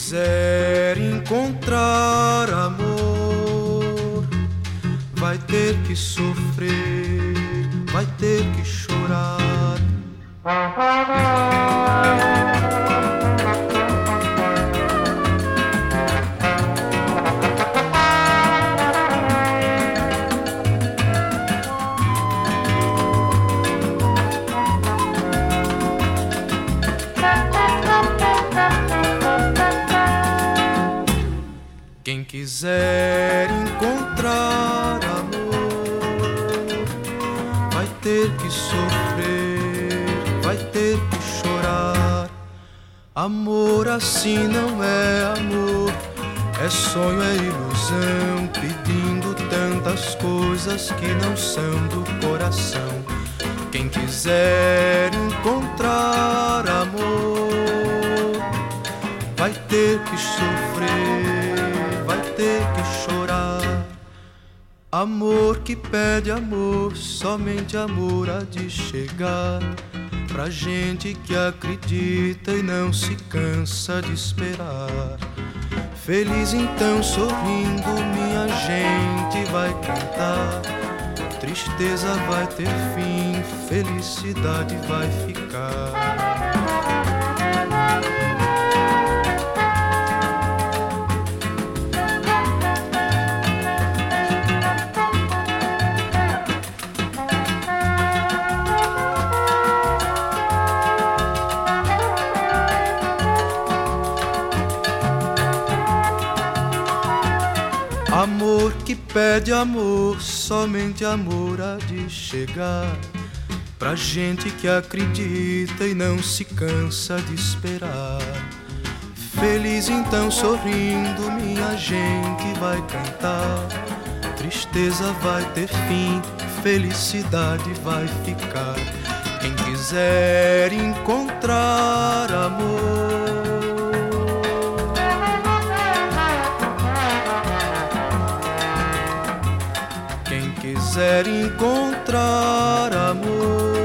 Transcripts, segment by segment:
quiser encontrar amor, vai ter que sofrer, vai ter que chorar. Quem quiser encontrar amor, vai ter que sofrer, vai ter que chorar. Amor assim não é amor, é sonho, é ilusão, pedindo tantas coisas que não são do coração. Quem quiser encontrar amor, vai ter que sofrer, vai ter que chorar. Amor que pede amor, somente amor há de chegar. Pra gente que acredita e não se cansa de esperar. Feliz então sorrindo minha gente vai cantar. Tristeza vai ter fim, felicidade vai ficar. Amor que pede amor, somente amor há de chegar. Pra gente que acredita e não se cansa de esperar. Feliz então sorrindo minha gente vai cantar. Tristeza vai ter fim, felicidade vai ficar. Quem quiser encontrar amor, quiser encontrar amor,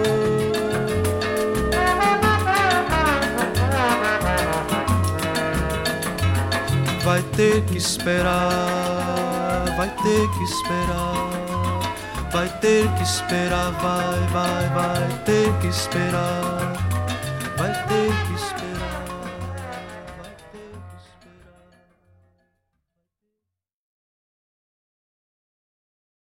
vai ter que esperar, vai ter que esperar, vai ter que esperar, vai ter que esperar, vai ter que esperar.